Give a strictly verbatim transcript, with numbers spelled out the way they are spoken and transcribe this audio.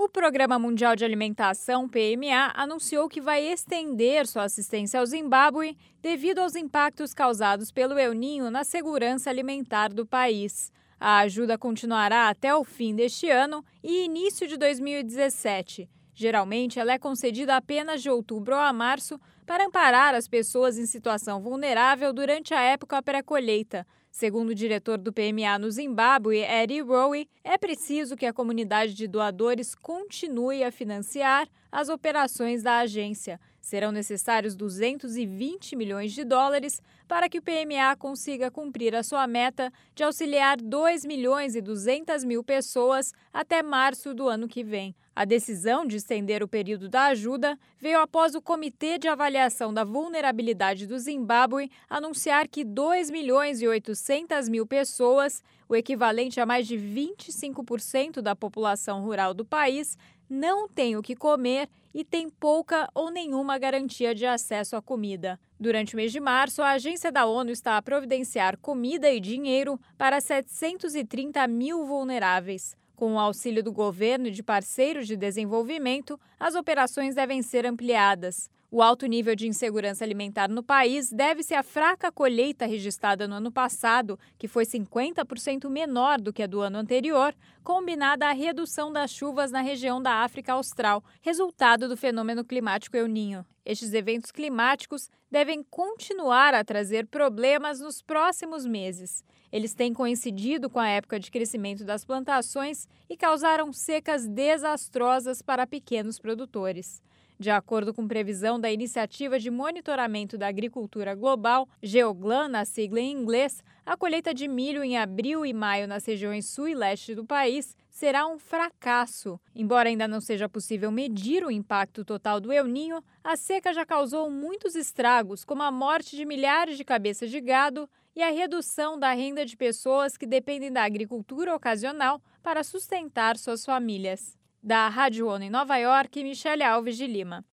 O Programa Mundial de Alimentação, P M A, anunciou que vai estender sua assistência ao Zimbábue devido aos impactos causados pelo El Niño na segurança alimentar do país. A ajuda continuará até o fim deste ano e início de dois mil e dezessete. Geralmente, ela é concedida apenas de outubro a março para amparar as pessoas em situação vulnerável durante a época pré-colheita. Segundo o diretor do P M A no Zimbábue, Eddie Rowe, é preciso que a comunidade de doadores continue a financiar as operações da agência. Serão necessários duzentos e vinte milhões de dólares para que o P M A consiga cumprir a sua meta de auxiliar dois milhões e duzentas mil pessoas até março do ano que vem. A decisão de estender o período da ajuda veio após o Comitê de Avaliação da Vulnerabilidade do Zimbábue anunciar que dois milhões e oitocentas mil pessoas, o equivalente a mais de vinte e cinco por cento da população rural do país, não têm o que comer e têm pouca ou nenhuma garantia de acesso à comida. Durante o mês de março, a agência da ONU está a providenciar comida e dinheiro para setecentos e trinta mil vulneráveis. Com o auxílio do governo e de parceiros de desenvolvimento, as operações devem ser ampliadas. O alto nível de insegurança alimentar no país deve-se à fraca colheita registrada no ano passado, que foi cinquenta por cento menor do que a do ano anterior, combinada à redução das chuvas na região da África Austral, resultado do fenômeno climático El Niño. Estes eventos climáticos devem continuar a trazer problemas nos próximos meses. Eles têm coincidido com a época de crescimento das plantações e causaram secas desastrosas para pequenos produtores. De acordo com previsão da Iniciativa de Monitoramento da Agricultura Global, GEOGLAN, na sigla em inglês, a colheita de milho em abril e maio nas regiões sul e leste do país será um fracasso. Embora ainda não seja possível medir o impacto total do El Niño, a seca já causou muitos estragos, como a morte de milhares de cabeças de gado e a redução da renda de pessoas que dependem da agricultura ocasional para sustentar suas famílias. Da Rádio ONU em Nova York, Michele Alves de Lima.